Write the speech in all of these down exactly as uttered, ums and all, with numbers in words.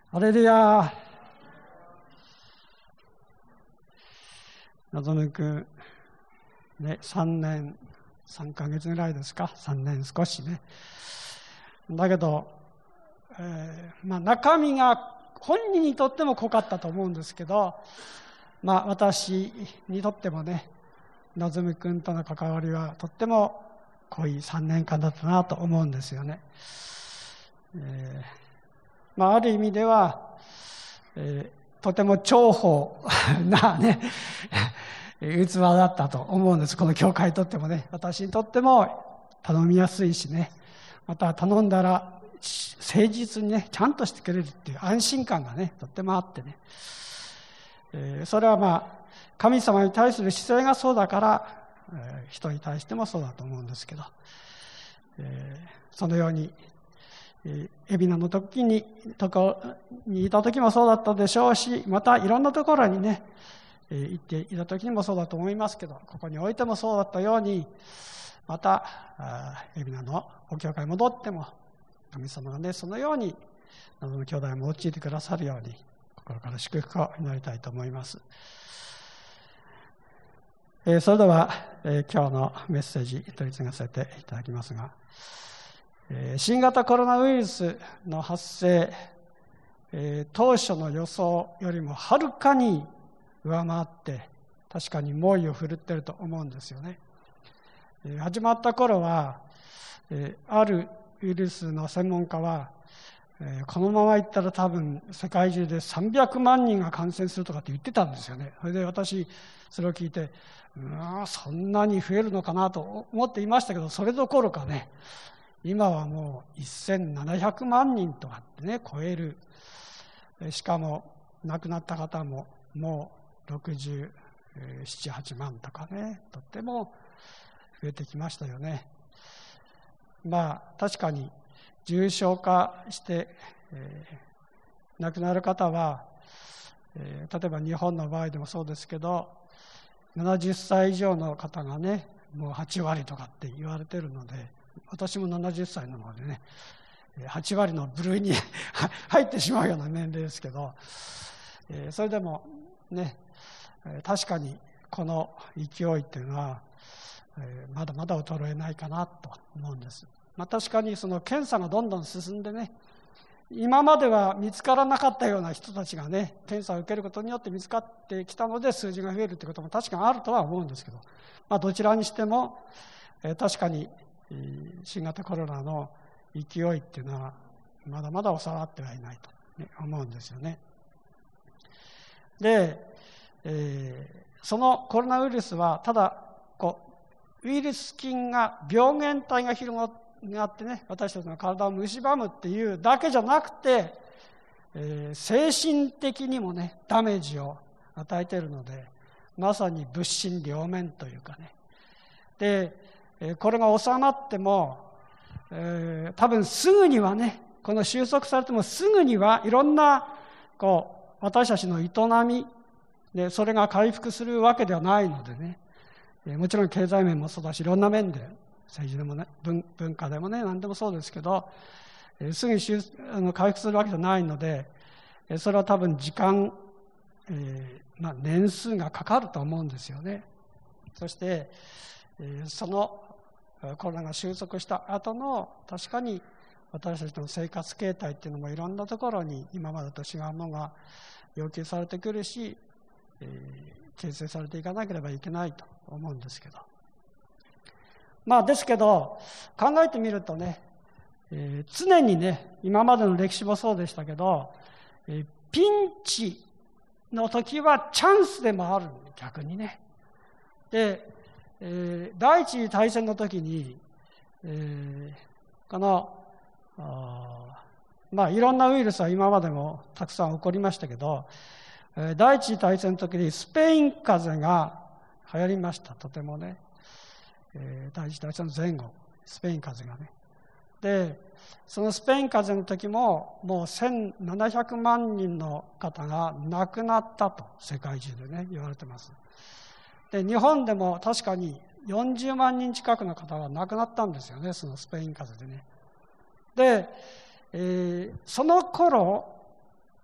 ハレルヤ。のぞむくん、ね、さんねんさんかげつぐらいですか、さんねん少しね。だけど、えーまあ、中身が本人にとっても濃かったと思うんですけど、まあ、私にとってもね、のぞむくんとの関わりはとっても濃いさんねんかんだったなと思うんですよね。えーまあ、ある意味では、えーとても重宝なね器だったと思うんです。この教会にとってもね、私にとっても頼みやすいしね、また頼んだら誠実にねちゃんとしてくれるっていう安心感がねとってもあってね、えー、それはまあ神様に対する姿勢がそうだから、えー、人に対してもそうだと思うんですけど、えー、そのように海老名の時にとこにいた時もそうだったでしょうし、またいろんなところにね行っていた時にもそうだと思いますけど、ここにおいてもそうだったように、また海老名のお教会に戻っても神様がねそのようにのぞむ兄弟を用いてくださるように心から祝福を祈りたいと思います。それでは今日のメッセージ取り次がせていただきますが、新型コロナウイルスの発生、当初の予想よりもはるかに上回って確かに猛威を振るっていると思うんですよね。始まった頃はあるウイルスの専門家はこのままいったら多分世界中でさんびゃくまんにんが感染するとかって言ってたんですよね。それで私それを聞いて、うわそんなに増えるのかなと思っていましたけど、それどころかね今はもうせんななひゃくまんにんとかってね超える。しかも亡くなった方ももうろくじゅうなな、はちまんとかね、とっても増えてきましたよね。まあ確かに重症化して、えー、亡くなる方は、えー、例えば日本の場合でもそうですけどななじゅっさい以上の方がねもうはちわりとかって言われているので、私もななじゅっさいなのでねはちわりの部類に入ってしまうような年齢ですけど、えー、それでもね確かにこの勢いっていうのは、えー、まだまだ衰えないかなと思うんです。まあ、確かにその検査がどんどん進んでね、今までは見つからなかったような人たちがね検査を受けることによって見つかってきたので数字が増えるということも確かにあるとは思うんですけど、まあ、どちらにしても、えー、確かに新型コロナの勢いっていうのはまだまだ収まってはいないと、ね、思うんですよね。で、えー、そのコロナウイルスはただこうウイルス菌が病原体が広がってね私たちの体を蝕むっていうだけじゃなくて、えー、精神的にもねダメージを与えているので、まさに物心両面というかね。で、えー、これが収まってもえー、多分すぐにはねこの収束されてもすぐにはいろんなこう私たちの営みでそれが回復するわけではないのでね、えー、もちろん経済面もそうだしいろんな面で政治でもね 文, 文化でもね何でもそうですけど、えー、すぐに収あの回復するわけじゃないので、えー、それは多分時間、えーまあ、年数がかかると思うんですよね。そして、えー、そのコロナが収束した後の確かに私たちの生活形態っていうのもいろんなところに今までと違うものが要求されてくるし、えー、形成されていかなければいけないと思うんですけど、まあですけど考えてみるとね、えー、常にね今までの歴史もそうでしたけど、えー、ピンチの時はチャンスでもある、逆にね。でえー、第一次大戦の時に、えー、このまあいろんなウイルスは今までもたくさん起こりましたけど、えー、第一次大戦の時にスペイン風邪が流行りました。とてもね、えー、第一次大戦の前後スペイン風邪がね。でそのスペイン風邪の時ももうせんななひゃくまんにんの方が亡くなったと世界中でね言われてます。で日本でも確かによんじゅうまんにん近くの方が亡くなったんですよね、そのスペイン風邪でね。で、えー、その頃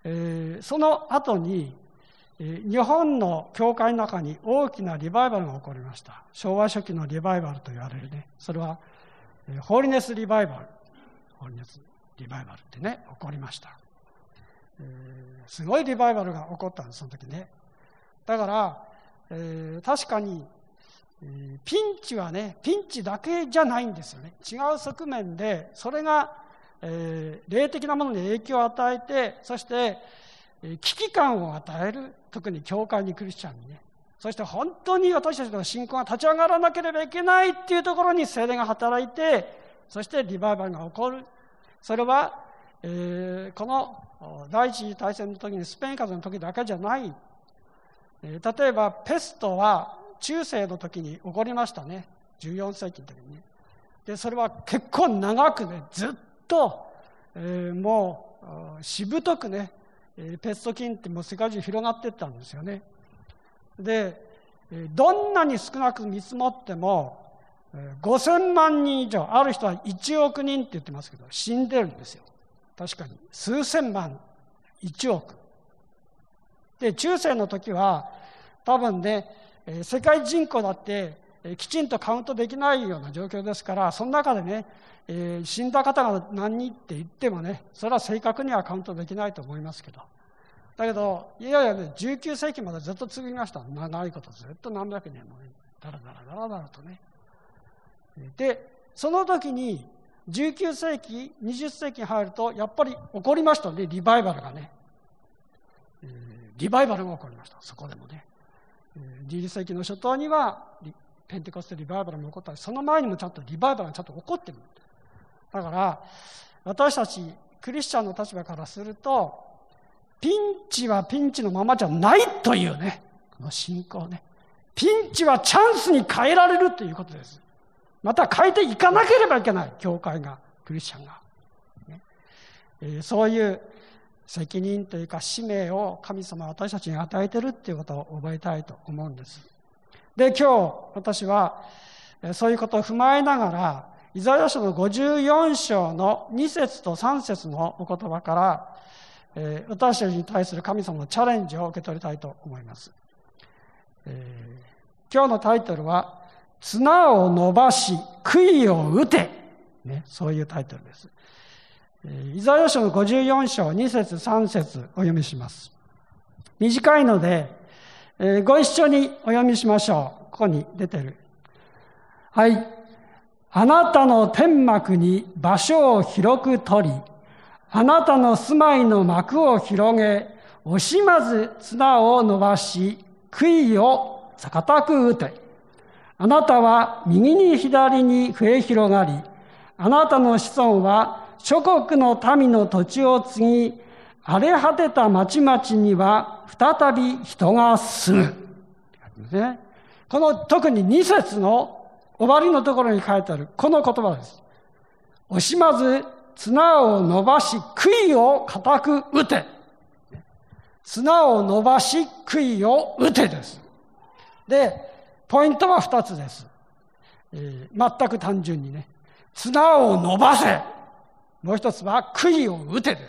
えー、その後に日本の教会の中に大きなリバイバルが起こりました。昭和初期のリバイバルと言われるね、それはホーリネスリバイバル、ホーリネスリバイバルってね、起こりました。えー、すごいリバイバルが起こったんです、その時ね。だから、えー、確かに、えー、ピンチはね、ピンチだけじゃないんですよね。違う側面で、それが、えー、霊的なものに影響を与えて、そして、えー、危機感を与える、特に教会にクリスチャンにね。そして本当に私たちの信仰が立ち上がらなければいけないっていうところに聖霊が働いて、そしてリバイバルが起こる。それは、えー、この第一次大戦の時にスペイン風邪の時だけじゃない。えー、例えばペストは中世の時に起こりましたね。じゅうよん世紀の時にね。で、それは結構長くね、ずっと、えー、もうしぶとくね、ペスト菌ってもう世界中広がっていったんですよね。で、どんなに少なく見積もってもごせんまんにん以上、ある人はいちおくにんって言ってますけど、死んでるんですよ。確かに数千万、いちおくで、中世の時は多分ね、世界人口だってきちんとカウントできないような状況ですから、その中でね、えー、死んだ方が何人って言ってもね、それは正確にはカウントできないと思いますけど、だけどいやいやね、じゅうきゅう世紀までずっと続きました。長いことずっと何百年もね、だらだらだらだらとね。で、その時にじゅうきゅう世紀、にじゅっ世紀に入るとやっぱり起こりましたね、リバイバルがね、えー、リバイバルが起こりました。そこでもね、えー、じゅうに世紀の初頭にはペンテコステリバイバルも起こったり、その前にもちゃんとリバイバルがちゃんと起こってる。だから私たちクリスチャンの立場からすると、ピンチはピンチのままじゃないというね、この信仰ね、ピンチはチャンスに変えられるということです。また変えていかなければいけない、教会が、クリスチャンが、ねえー、そういう責任というか使命を神様は私たちに与えているということを覚えたいと思うんです。で、今日私はそういうことを踏まえながら、イザヤ書のごじゅうよん章のに節とさん節のお言葉から、えー、私たちに対する神様のチャレンジを受け取りたいと思います。えー、今日のタイトルは、綱を伸ばし、杭を打て、ね、そういうタイトルです。えー、イザヤ書のごじゅうよん章に節さん節お読みします。短いので、えー、ご一緒にお読みしましょう。ここに出てる。はい。あなたの天幕に場所を広く取り、あなたの住まいの幕を広げ、惜しまず綱を伸ばし、杭を固く打て。あなたは右に左に増え広がり、あなたの子孫は諸国の民の土地を継ぎ、荒れ果てた町々には再び人が住む。ね、この特にに節の終わりのところに書いてあるこの言葉です。惜しまず綱を伸ばし、杭を固く打て。綱を伸ばし、杭を打てです。で、ポイントは二つです。えー、全く単純にね。綱を伸ばせ。もう一つは杭を打てです。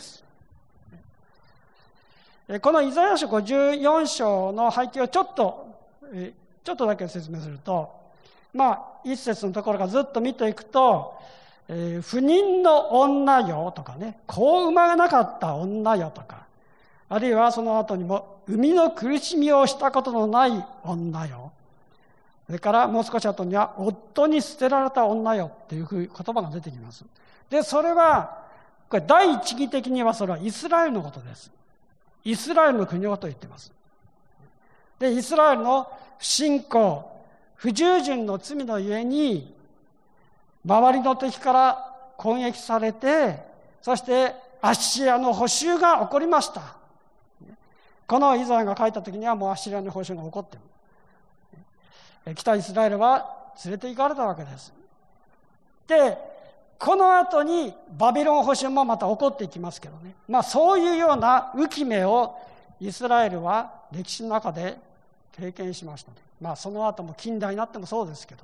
このイザヤ書ごじゅうよん章の背景をちょっと、えー、ちょっとだけ説明すると、まあ、一節のところからずっと見ていくと、えー、不妊の女よとかね、子を産まなかった女よとか、あるいはその後にも、産みの苦しみをしたことのない女よ。それからもう少し後には、夫に捨てられた女よっていう言葉が出てきます。で、それは、これ第一義的にはそれはイスラエルのことです。イスラエルの国のことを言っています。で、イスラエルの不信仰、不従順の罪のゆえに、周りの敵から攻撃されて、そしてアッシリアの捕囚が起こりました。このイザヤが書いた時にはもうアッシリアの捕囚が起こっている。北イスラエルは連れて行かれたわけです。で、この後にバビロン捕囚もまた起こっていきますけどね。まあそういうような浮き目をイスラエルは歴史の中で経験しましたね。まあその後も近代になってもそうですけど、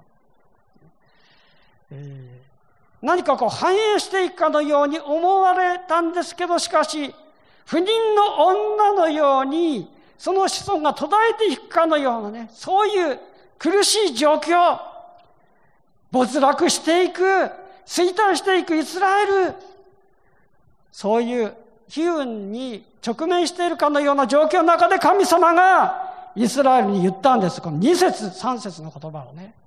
えー、何かこう繁栄していくかのように思われたんですけど、しかし不妊の女のようにその子孫が途絶えていくかのようなね、そういう苦しい状況、没落していく、衰退していくイスラエル、そういう悲運に直面しているかのような状況の中で神様がイスラエルに言ったんです。このに節さん節の言葉をね。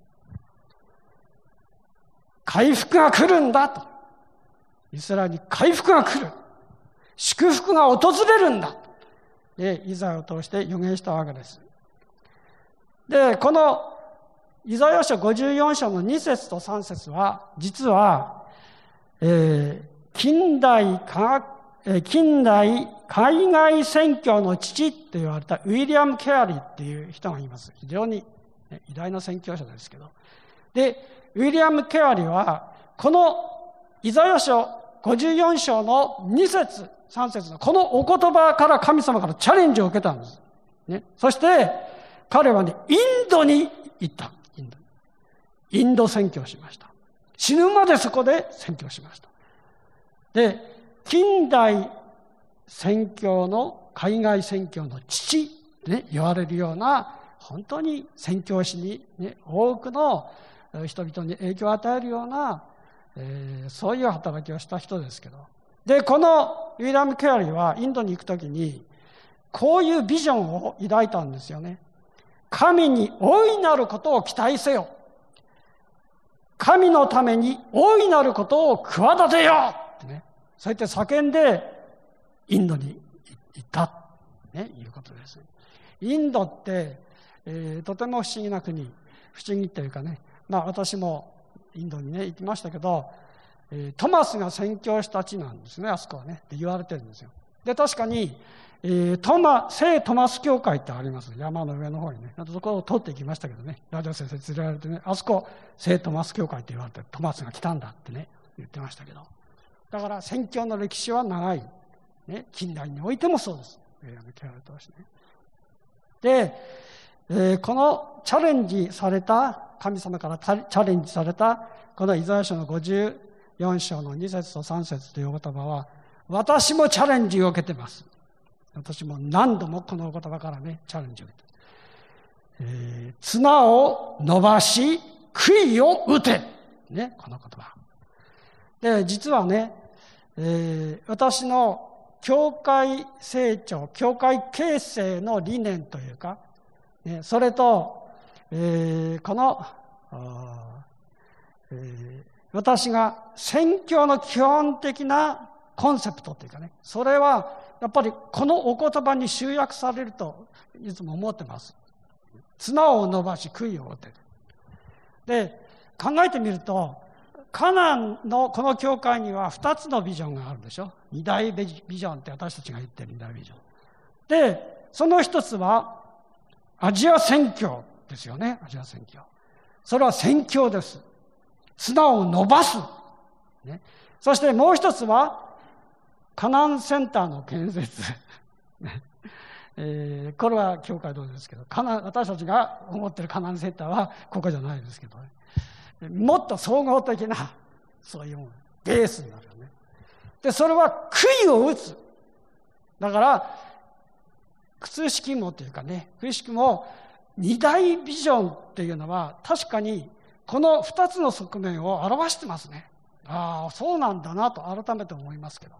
回復が来るんだと。イスラエルに回復が来る。祝福が訪れるんだ。で、イザヤを通して預言したわけです。で、このイザヤ書ごじゅうよん章のに節とさん節は、実は、えー、近代科学、えー、近代海外宣教の父と言われたウィリアム・ケアリーっていう人がいます。非常に、ね、偉大な宣教者ですけど。で、ウィリアム・ケアリーは、このイザヤ書ごじゅうよん章のに節、さん節のこのお言葉から神様からチャレンジを受けたんです。ね、そして、彼はね、インドに行った。インド。インド宣教しました。死ぬまでそこで宣教しました。で、近代宣教の、海外宣教の父、ね、言われるような、本当に宣教師に、ね、多くの人々に影響を与えるような、えー、そういう働きをした人ですけど。で、このウィリアム・ケアリーはインドに行くときに、こういうビジョンを抱いたんですよね。神に大いなることを期待せよ。神のために大いなることを企てよってね。そうやって叫んでインドに行った、ね、いうことです。インドって、えー、とても不思議な国、不思議というかね、まあ私もインドにね行きましたけど、えー、トマスが宣教した地なんですね、あそこはねって言われてるんですよ。で、確かに、えー、トマ聖トマス教会ってあります。山の上の方にね。そこを通っていきましたけどね、ラジオ先生連れられてね、あそこ聖トマス教会って言われて、トマスが来たんだってね言ってましたけど、だから宣教の歴史は長い、ね、近代においてもそうです。で、えー、このチャレンジされた、神様からチャレンジされたこのイザヤ書のごじゅうよん章のに節とさん節というお言葉は、私もチャレンジを受けています。私も何度もこのお言葉からねチャレンジを受けて、えー、綱を伸ばし杭を打て、ね、この言葉で、実はね、えー、私の教会成長、教会形成の理念というか、ね、それと、えー、この、えー、私が宣教の基本的なコンセプトというかね、それはやっぱりこのお言葉に集約されるといつも思ってます。綱を伸ばし杭を打て。で、考えてみると、カナンのこの教会にはふたつのビジョンがあるでしょ。二大ビジョンって私たちが言ってる二大ビジョン。で、その一つはアジア宣教ですよね。アジア宣教。それは宣教です。綱を伸ばす。ね、そしてもう一つはカナンセンターの建設。えー、これは教会堂ですけど、カナン、私たちが思ってるカナンセンターはここじゃないですけどね。もっと総合的なそういうものベースになるよね。で、それは杭を打つ。だから靴式もというかね、くしくも二大ビジョンっていうのは確かにこの二つの側面を表してますね。ああ、そうなんだなと改めて思いますけど。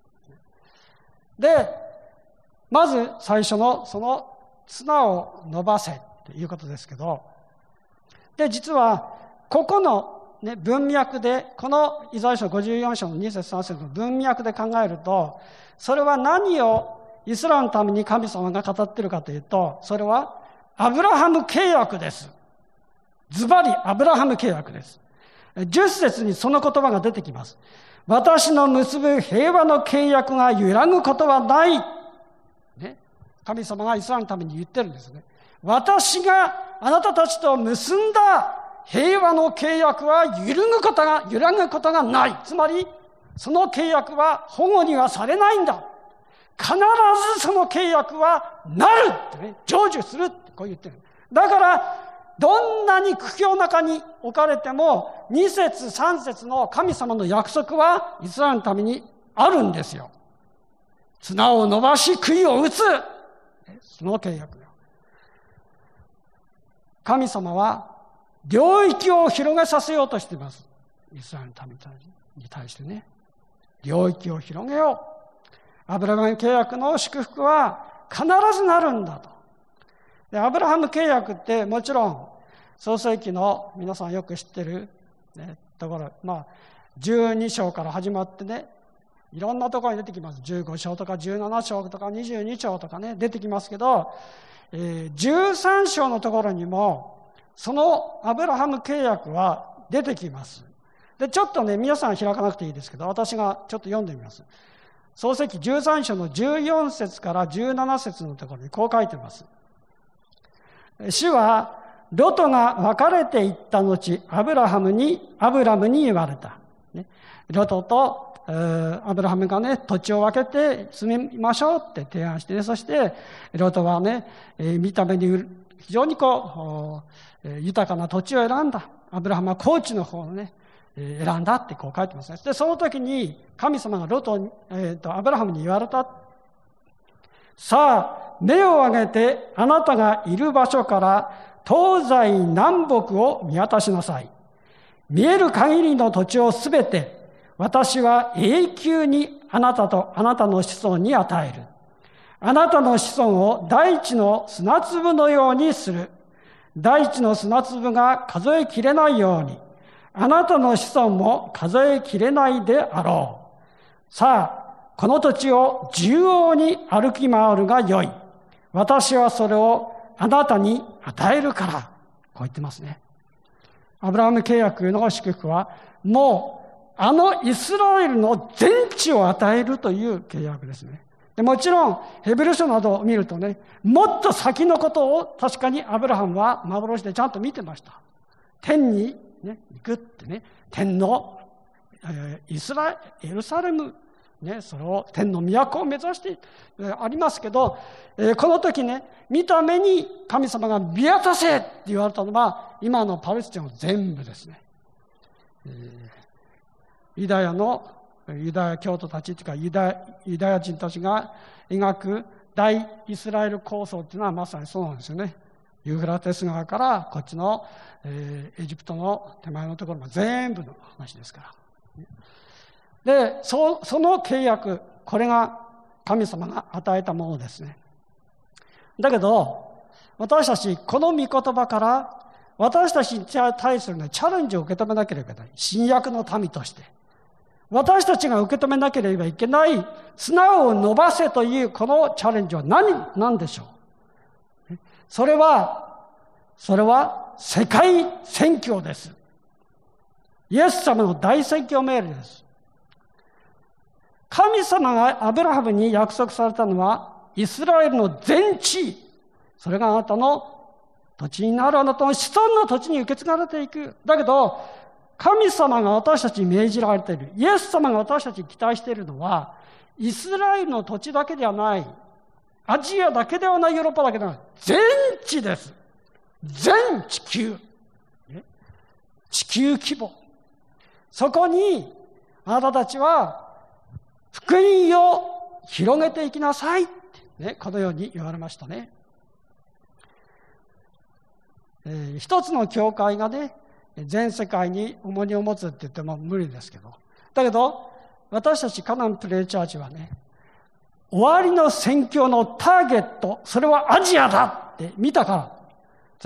で、まず最初のその綱を伸ばせということですけど、で、実はここの、ね、文脈で、このイザヤ書ごじゅうよん章のに節さん節の文脈で考えると、それは何をイスラエルのために神様が語っているかというと、それはアブラハム契約です。ズバリアブラハム契約です。じゅっ節にその言葉が出てきます。私の結ぶ平和の契約が揺らぐことはない。ね、神様がイスラエルのために言ってるんですね。私があなたたちと結んだ平和の契約は揺るぐことが、揺らぐことがない。つまり、その契約は保護にはされないんだ。必ずその契約はなるってね、成就するってこう言ってる。だから、どんなに苦境の中に置かれても、に節さん節の神様の約束はイスラエルのためにあるんですよ。 綱を伸ばし杭を打つ。その契約よ。神様は領域を広げさせようとしています。イスラエルの民に対してね。領域を広げよう。アブラハム契約の祝福は必ずなるんだと。でアブラハム契約ってもちろん創世記の皆さんよく知ってる、ね、ところ、まあじゅうに章から始まってね、いろんなところに出てきます。じゅうご章とかじゅうなな章とかにじゅうに章とかね出てきますけど、えー、じゅうさん章のところにもそのアブラハム契約は出てきます。でちょっとね皆さん開かなくていいですけど、私がちょっと読んでみます。創世記じゅうさん章のじゅうよん節からじゅうなな節のところにこう書いてます。主はロトが別れていった後、アブラハムにアブラムに言われた。ね、ロトと、えー、アブラハムがね土地を分けて住みましょうって提案して、ね、そしてロトはね、えー、見た目に非常にこう、えー、豊かな土地を選んだ。アブラハムは高地の方をね選んだってこう書いてますね。でその時に神様がロトに、えー、とアブラハムに言われた。さあ目を上げてあなたがいる場所から東西南北を見渡しなさい。見える限りの土地をすべて私は永久にあなたとあなたの子孫に与える。あなたの子孫を大地の砂粒のようにする。大地の砂粒が数えきれないように、あなたの子孫も数えきれないであろう。さあ、この土地を縦横に歩き回るがよい。私はそれをあなたに与えるから。こう言ってますね。アブラハム契約の祝福は、もうあのイスラエルの全地を与えるという契約ですね。でもちろん、ヘブル書などを見るとね、もっと先のことを確かにアブラハムは幻でちゃんと見てました。天に、ね、行くってね、天の、えー、イスラエルサレム、ね、それを天の都を目指して、えー、ありますけど、えー、この時ね、見た目に神様が見渡せって言われたのは、今のパレスチナの全部ですね。えー、ユダヤのユダヤ教徒たちというかユダヤ、ユダヤ人たちが描く大イスラエル構想というのはまさにそうなんですよね。ユーフラテス川からこっちの、えー、エジプトの手前のところまで全部の話ですから。で、そ、その契約、これが神様が与えたものですね。だけど、私たちこの御言葉から私たちに対する、ね、チャレンジを受け止めなければいけない。新約の民として。私たちが受け止めなければいけない綱を伸ばせというこのチャレンジは何、何でしょう。それは、それは世界宣教です。イエス様の大宣教命令です。神様がアブラハムに約束されたのはイスラエルの全地、それがあなたの土地になる、あなたの子孫の土地に受け継がれていく。だけど神様が私たちに命じられている、イエス様が私たちに期待しているのは、イスラエルの土地だけではない、アジアだけではない、ヨーロッパだけではない、全地です。全地球。地球規模。そこに、あなたたちは、福音を広げていきなさいって、ね、このように言われましたね。えー、一つの教会がね、全世界に重荷を持つって言っても無理ですけど、だけど私たちカナンプレイチャーチはね、終わりの宣教のターゲット、それはアジアだって見たから、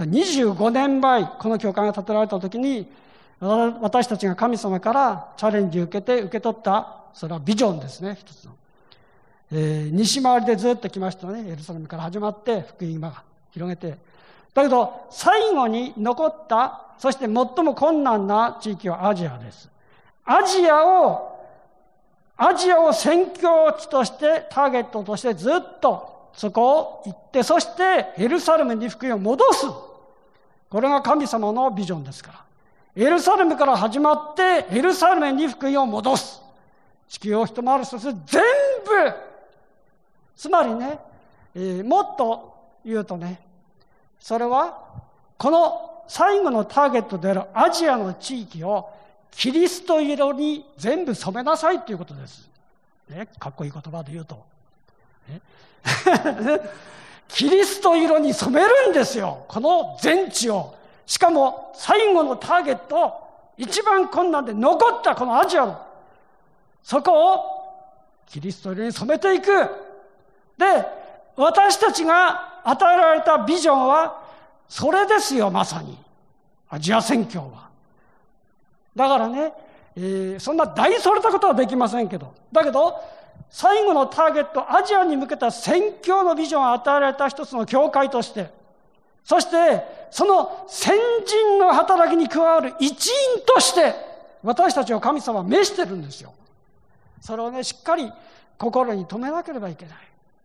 にじゅうごねんまえこの教会が建てられた時に、私たちが神様からチャレンジを受けて受け取った、それはビジョンですね、一つの、えー、西回りでずっと来ましたね。エルサレムから始まって福音が広げて、だけど最後に残った、そして最も困難な地域はアジアです。アジアをアジアを宣教地としてターゲットとしてずっとそこを行って、そしてエルサレムに福音を戻す。これが神様のビジョンですから、エルサレムから始まってエルサレムに福音を戻す。地球を一回りさせる全部。つまりね、えー、もっと言うとね、それはこの最後のターゲットであるアジアの地域をキリスト色に全部染めなさいということです、ね、かっこいい言葉で言うと。 キリスト色に染めるんですよ、この全地を。しかも最後のターゲット、一番困難で残ったこのアジアの、そこをキリスト色に染めていく。で、私たちが与えられたビジョンはそれですよ、まさにアジア宣教は。だからね、えー、そんな大それたことはできませんけど、だけど最後のターゲット、アジアに向けた宣教のビジョンを与えられた一つの教会として、そしてその先人の働きに加わる一員として私たちを神様は召してるんですよ。それをね、しっかり心に留めなければいけない。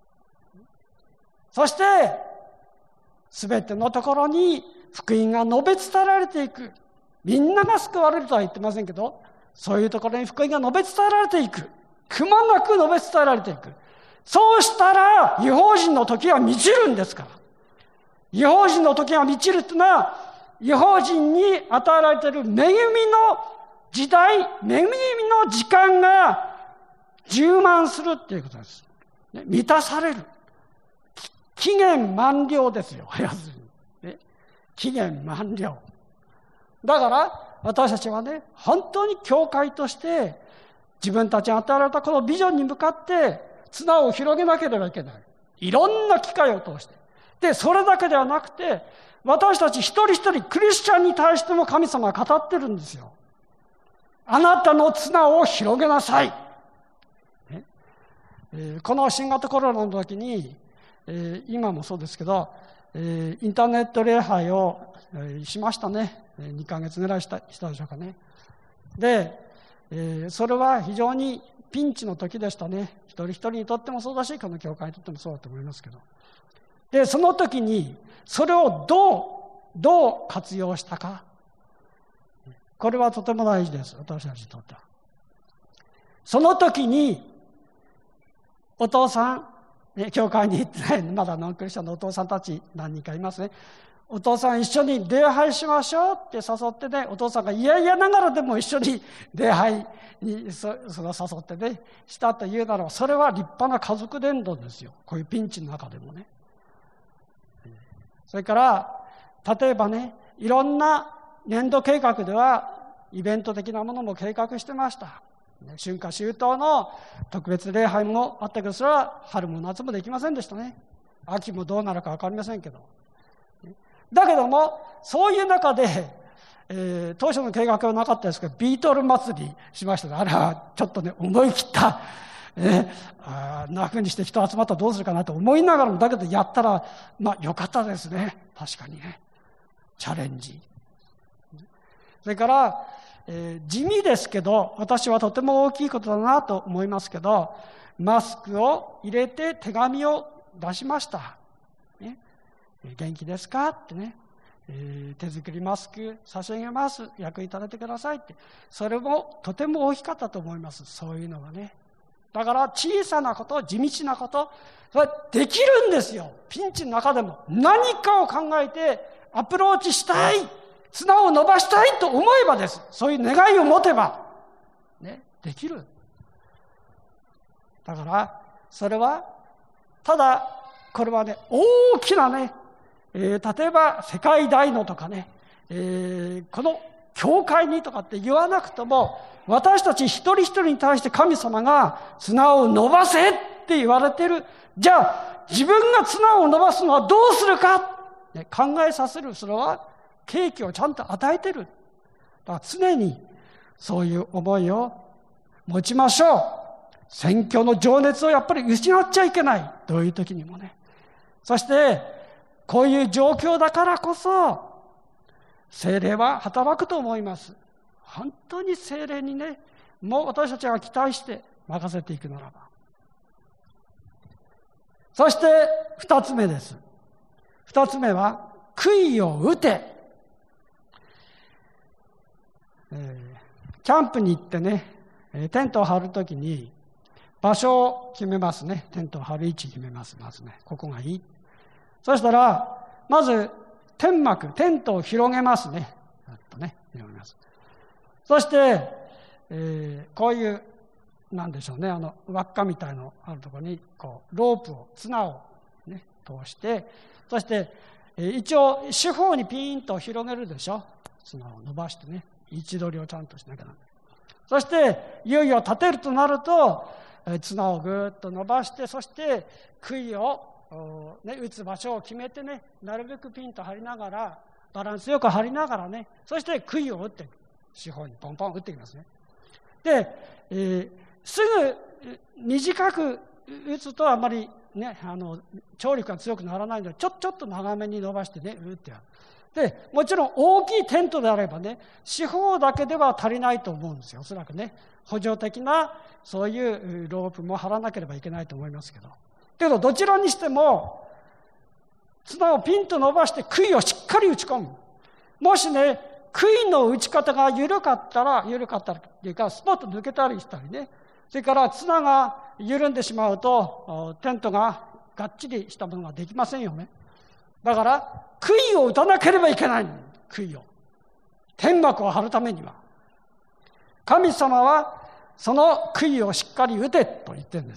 そして全てのところに福音が述べ伝えられていく。みんなが救われるとは言ってませんけど、そういうところに福音が述べ伝えられていく。くまなく述べ伝えられていく。そうしたら異邦人の時は満ちるんですから。異邦人の時が満ちるというのは、異邦人に与えられている恵みの時代、恵みの時間が充満するっていうことです。満たされる。期限満了ですよ、要するに。ね、期限満了。だから私たちはね、本当に教会として自分たちに与えられたこのビジョンに向かって綱を広げなければいけない。いろんな機会を通して。で、それだけではなくて、私たち一人一人クリスチャンに対しても神様が語ってるんですよ。あなたの綱を広げなさい。ねえー、この新型コロナの時に、えー、今もそうですけど、えー、インターネット礼拝を、えー、しましたね。にかげつぐらいしたしたでしょうかね。で、えー、それは非常にピンチの時でしたね。一人一人にとってもそうだし、この教会にとってもそうだと思いますけど。で、その時にそれをどうどう活用したか、これはとても大事です、私たちにとっては。その時にお父さん、ね、教会に行ってないまだノンクリスチャンのお父さんたち何人かいますね。お父さん一緒に礼拝しましょうって誘ってね、お父さんがいやいやながらでも一緒に礼拝にそその誘ってねしたというならば、それは立派な家族伝道ですよ、こういうピンチの中でもね。それから例えばね、いろんな年度計画ではイベント的なものも計画してました。春夏秋冬の特別礼拝もあったけど、それは春も夏もできませんでしたね。秋もどうなるか分かりませんけど。だけどもそういう中で、えー、当初の計画はなかったですけど、ビートル祭りしましたね。あれはちょっとね思い切った、ね、あんなふうにして人集まったらどうするかなと思いながらも、だけどやったらまあ良かったですね。確かにね、チャレンジ。それから、えー、地味ですけど、私はとても大きいことだなと思いますけど、マスクを入れて手紙を出しました、ね、元気ですかってね、えー、手作りマスク差し上げます、役に立ててくださいって。それもとても大きかったと思います、そういうのがね。だから小さなこと、地道なこと、それできるんですよ。ピンチの中でも何かを考えてアプローチしたい、綱を伸ばしたいと思えばです。そういう願いを持てば、ね、できる。だからそれはただこれはね、大きなね、えー、例えば世界大のとかね、えー、この教会にとかって言わなくとも、私たち一人一人に対して神様が綱を伸ばせって言われている。じゃあ自分が綱を伸ばすのはどうするか、ね、考えさせる。それは契機をちゃんと与えている。だから常にそういう思いを持ちましょう。宣教の情熱をやっぱり失っちゃいけない。どういう時にもね。そしてこういう状況だからこそ聖霊は働くと思います。本当に聖霊にね、もう私たちが期待して任せていくならば。そして二つ目です。二つ目は杭を打て。えー、キャンプに行ってね、テントを張るときに場所を決めますね。テントを張る位置決めます。まずね、ここがいい。そしたらまず天幕、テントを広げますね。とね、広げます。そして、えー、こういうなんでしょうね、あの輪っかみたいのあるところにこうロープを綱を、ね、通して、そして一応四方にピーンと広げるでしょ。綱を伸ばしてね、位置取りをちゃんとしなきゃならない。そしていよいよ立てるとなると綱をぐーっと伸ばして、そして杭を、ね、打つ場所を決めてね、なるべくピンと張りながら、バランスよく張りながらね、そして杭を打っていく。四方にポンポン打っていきますね。で、えー、すぐ短く打つとあまりね、あの張力が強くならないので、ちょちょっと長めに伸ばしてね、打ってやる。でもちろん大きいテントであればね、四方だけでは足りないと思うんですよ。おそらくね、補助的なそういうロープも張らなければいけないと思いますけど、けどどちらにしても綱をピンと伸ばして杭をしっかり打ち込む。もしね、杭の打ち方が緩かったら緩かったらっていうか、スポッと抜けたりしたりね、それから綱が緩んでしまうとテントががっちりしたものができませんよね。だから杭を打たなければいけない。杭を天幕を張るためには神様はその杭をしっかり打てと言ってるんです。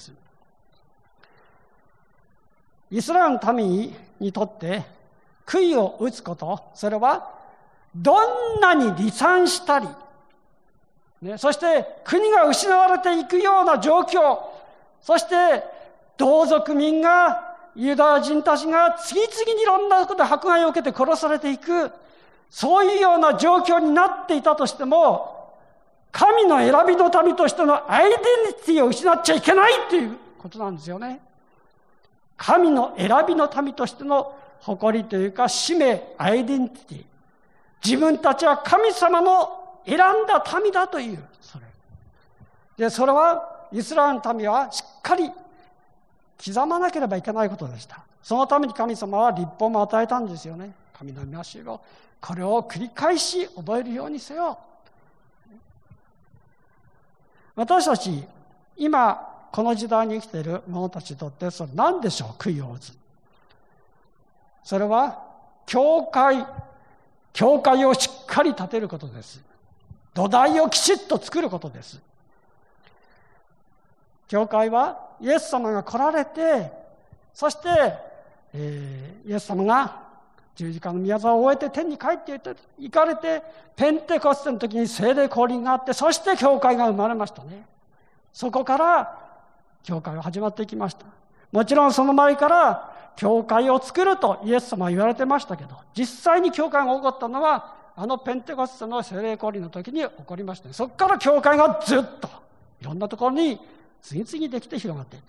イスラエルの民にとって杭を打つこと、それはどんなに離散したり、ね、そして国が失われていくような状況、そして同族民がユダヤ人たちが次々にいろんなことで迫害を受けて殺されていく、そういうような状況になっていたとしても、神の選びの民としてのアイデンティティを失っちゃいけないということなんですよね。神の選びの民としての誇りというか使命、アイデンティティ、自分たちは神様の選んだ民だという、それで、それはイスラエルの民はしっかり刻まなければいけないことでした。そのために神様は律法も与えたんですよね。神の御教えを、これを繰り返し覚えるようにせよ。私たち今この時代に生きている者たちにとって、それ何でしょう。杭を打つ、それは教会教会をしっかり建てることです。土台をきちっと作ることです。教会はイエス様が来られて、そして、えー、イエス様が十字架の宮沢を終えて天に帰って行かれて、ペンテコステの時に聖霊降臨があって、そして教会が生まれましたね。そこから教会が始まっていきました。もちろんその前から教会を作るとイエス様は言われてましたけど、実際に教会が起こったのはあのペンテコステの聖霊降臨の時に起こりましたね。そこから教会がずっといろんなところに次々にできて広がっていった。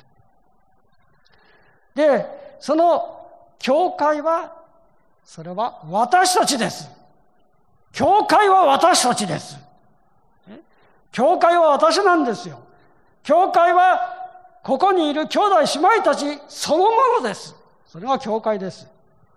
で、その教会は、それは私たちです。教会は私たちです。教会は私なんですよ。教会はここにいる兄弟姉妹たちそのものです。それが教会です。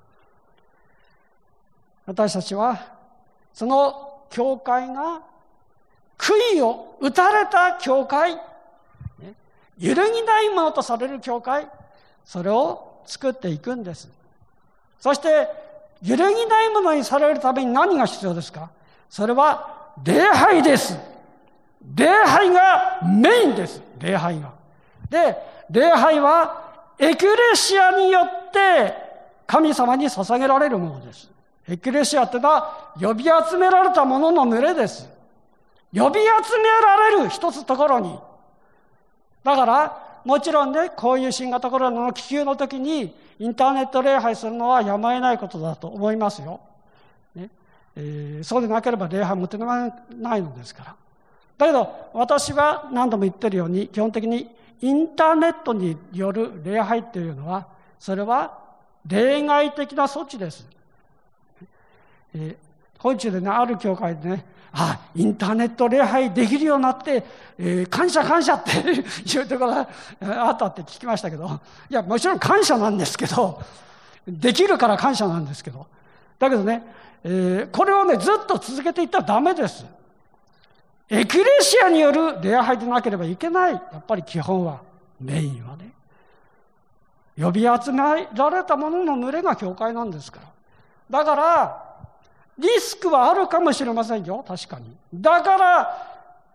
私たちはその教会が杭を打たれた教会、揺るぎないものとされる教会、それを作っていくんです。そして揺るぎないものにされるために何が必要ですか？それは礼拝です。礼拝がメインです。礼拝が。で、礼拝はエクレシアによって神様に捧げられるものです。エクレシアってのは呼び集められたものの群れです。呼び集められる一つところに。だからもちろんね、こういう新型コロナの気球の時にインターネット礼拝するのはやむを得ないことだと思いますよ、ねえー、そうでなければ礼拝もてなわないのですから。だけど私は何度も言ってるように、基本的にインターネットによる礼拝っていうのは、それは例外的な措置です。えー、今週でね、ある教会でね、あ、インターネット礼拝できるようになって、えー、感謝感謝っていうところがあったって聞きましたけど、いや、もちろん感謝なんですけど、できるから感謝なんですけど、だけどね、えー、これをね、ずっと続けていったらダメです。エクレシアによる礼拝でなければいけない。やっぱり基本は、メインはね、呼び集められたものの群れが教会なんですから。だからリスクはあるかもしれませんよ、確かに。だから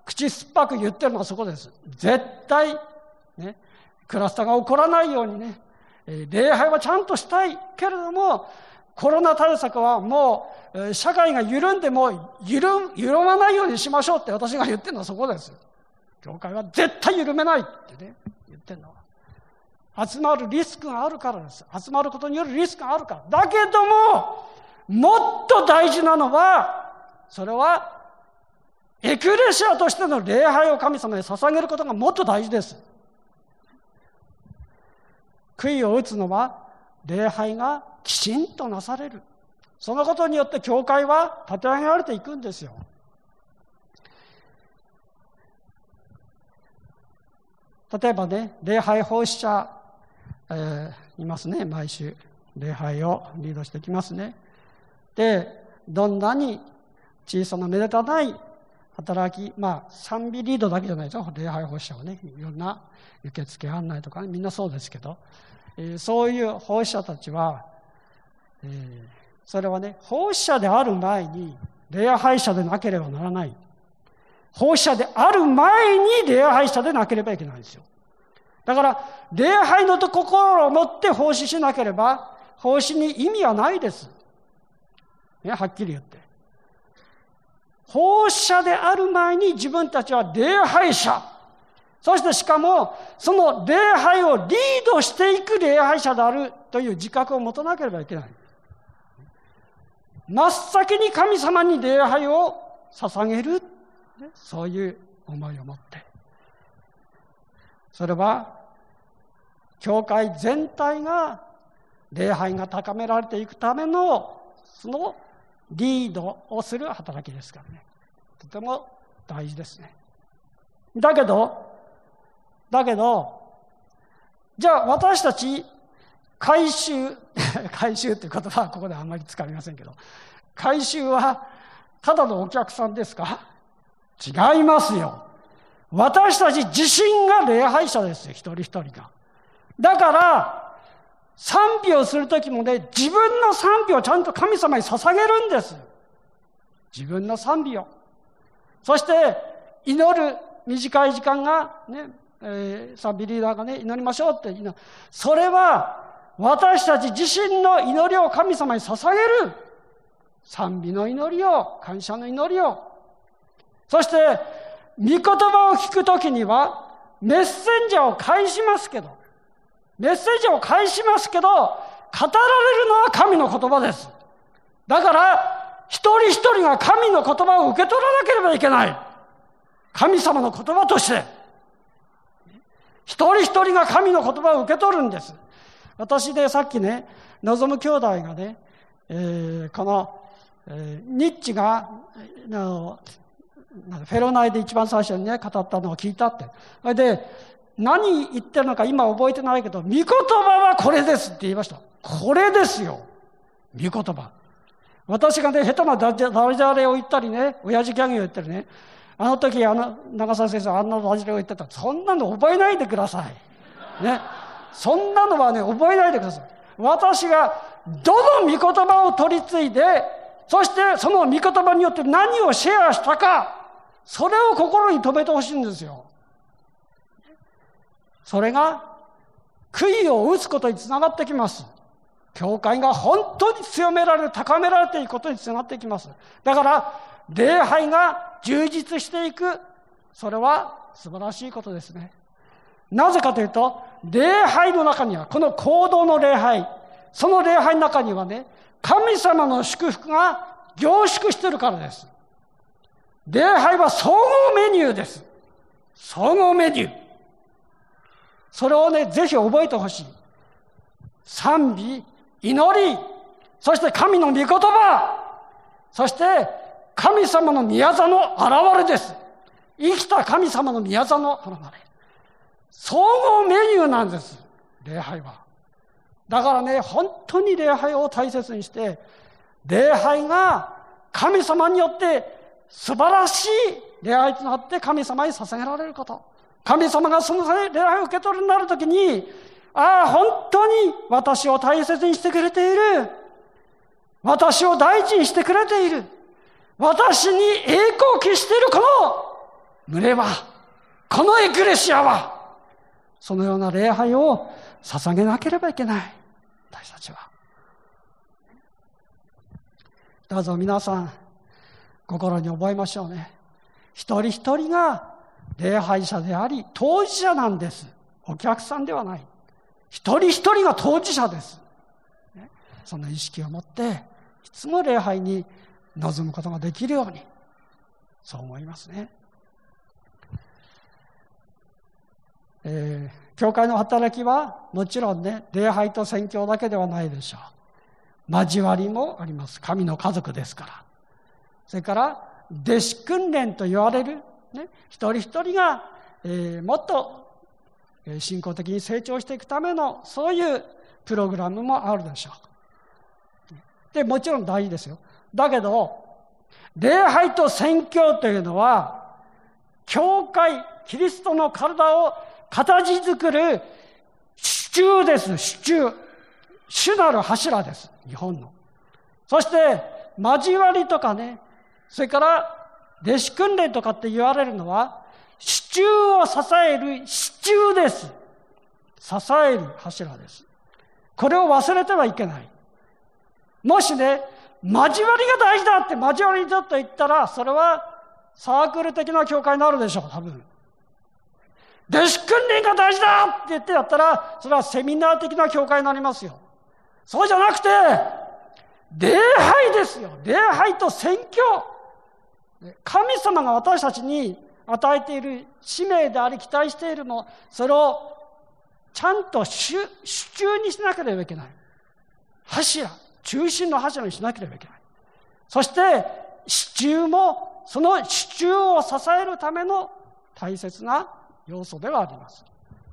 口酸っぱく言ってるのはそこです。絶対、ね、クラスターが起こらないようにね、礼拝はちゃんとしたいけれども、コロナ対策はもう社会が緩んでも 緩, 緩まないようにしましょうって私が言ってるのはそこです。教会は絶対緩めないってね言ってるのは、集まるリスクがあるからです。集まることによるリスクがあるから。だけどももっと大事なのは、それはエクレシアとしての礼拝を神様に捧げることがもっと大事です。杭を打つのは礼拝がきちんとなされる。そのことによって教会は立て上げられていくんですよ。例えばね、礼拝奉仕者、えー、いますね。毎週礼拝をリードしてきますね。で、どんなに小さなめでたない働き、まあ賛美リードだけじゃないですよ。礼拝奉仕者はね、いろんな受付案内とか、ね、みんなそうですけど、えー、そういう奉仕者たちは、えー、それはね、奉仕者である前に礼拝者でなければならない。奉仕者である前に礼拝者でなければいけないんですよ。だから礼拝の心を持って奉仕しなければ奉仕に意味はないです、ね、はっきり言って。奉仕者である前に自分たちは礼拝者、そしてしかもその礼拝をリードしていく礼拝者であるという自覚を持たなければいけない。真っ先に神様に礼拝を捧げる、そういう思いを持って、それは教会全体が礼拝が高められていくためのそのリードをする働きですからね、とても大事ですね。だけどだけどじゃあ私たち改宗改宗という言葉はここであんまり使いませんけど、改宗はただのお客さんですか？違いますよ。私たち自身が礼拝者ですよ、一人一人が。だから賛美をするときもね、自分の賛美をちゃんと神様に捧げるんです。自分の賛美を。そして祈る短い時間がね、えー、賛美リーダーがね、祈りましょうって祈る。それは私たち自身の祈りを神様に捧げる。賛美の祈りを、感謝の祈りを。そして御言葉を聞くときにはメッセンジャーを返しますけど、メッセンジャーを返しますけど、語られるのは神の言葉です。だから一人一人が神の言葉を受け取らなければいけない。神様の言葉として一人一人が神の言葉を受け取るんです。私でさっきね、望む兄弟がね、えー、この、えー、ニッチがあのフェロナイで一番最初にね語ったのを聞いたって。それで何言ってるのか今覚えてないけど、御言葉はこれですって言いました。これですよ、御言葉。私がね下手なダジャレを言ったりね、親父ギャグを言ったりね、あの時あの長澤先生あんなダジャレを言ってたら、そんなの覚えないでくださいね。そんなのはね覚えないでください。私がどの御言葉を取り継いで、そしてその御言葉によって何をシェアしたか、それを心に留めてほしいんですよ。それが杭を打つことにつながってきます。教会が本当に強められる、高められていくことにつながってきます。だから礼拝が充実していく、それは素晴らしいことですね。なぜかというと、礼拝の中には、この行動の礼拝、その礼拝の中にはね、神様の祝福が凝縮しているからです。礼拝は総合メニューです。総合メニュー。それをね、ぜひ覚えてほしい。賛美、祈り、そして神の御言葉、そして神様の宮座の現れです。生きた神様の宮座の現れ。総合メニューなんです、礼拝は。だからね、本当に礼拝を大切にして、礼拝が神様によって素晴らしい礼拝となって神様に捧げられること。神様がその礼拝を受け取るようになるときに、ああ、本当に私を大切にしてくれている。私を大事にしてくれている。私に栄光を期しているこの群れは、このエクレシアは、そのような礼拝を捧げなければいけない。私たちは。どうぞ皆さん、心に覚えましょうね。一人一人が礼拝者であり、当事者なんです。お客さんではない。一人一人が当事者です。その意識を持って、いつも礼拝に臨むことができるように、そう思いますね。えー、教会の働きはもちろんね、礼拝と宣教だけではないでしょう。交わりもあります。神の家族ですから。それから弟子訓練と言われる、ね、一人一人が、えー、もっと信仰的に成長していくためのそういうプログラムもあるでしょう。で、もちろん大事ですよ。だけど礼拝と宣教というのは教会、キリストの体を形作る支柱です。支柱、主なる柱です。日本の。そして交わりとかね、それから弟子訓練とかって言われるのは支柱を支える支柱です。支える柱です。これを忘れてはいけない。もしね、交わりが大事だって交わりだと言ったら、それはサークル的な教会になるでしょう、多分。弟子訓練が大事だって言ってやったら、それはセミナー的な教会になりますよ。そうじゃなくて、礼拝ですよ。礼拝と宣教。神様が私たちに与えている使命であり、期待しているの、それをちゃんと主柱にしなければいけない。柱、中心の柱にしなければいけない。そして支柱もその支柱を支えるための大切な要素ではあります。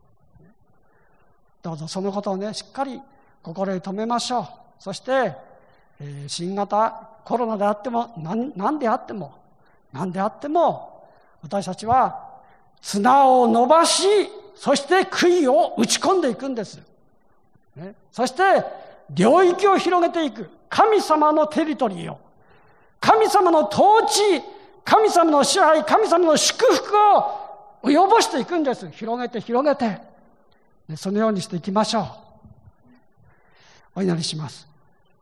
どうぞそのことをね、しっかり心に留めましょう。そして、えー、新型コロナであっても何、何であっても何であっても私たちは綱を伸ばし、そして杭を打ち込んでいくんです、ね、そして領域を広げていく。神様のテリトリーを、神様の統治、神様の支配、神様の祝福を及ぼしていくんです。広げて広げて、ね、そのようにしていきましょう。お祈りします。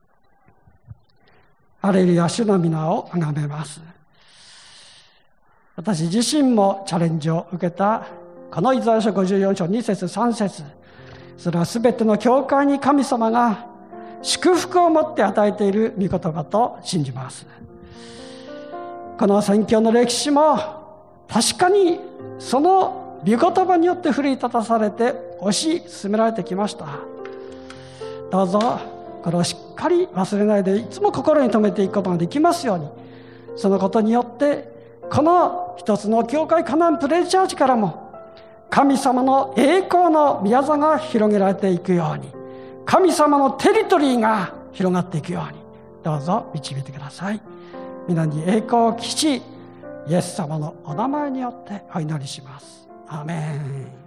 ハレルヤ、主の皆をあがめます。私自身もチャレンジを受けたこのイザヤ書ごじゅうよん章に節さん節、それはすべての教会に神様が祝福を持って与えている御言葉と信じます。この宣教の歴史も確かにその御言葉によって奮い立たされて推し進められてきました。どうぞこれをしっかり忘れないで、いつも心に留めていくことができますように、そのことによってこの一つの教会カナンプレイチャーチからも神様の栄光の宮座が広げられていくように、神様のテリトリーが広がっていくように、どうぞ導いてください。皆に栄光を期し、イエス様のお名前によってお祈りします。アーメン。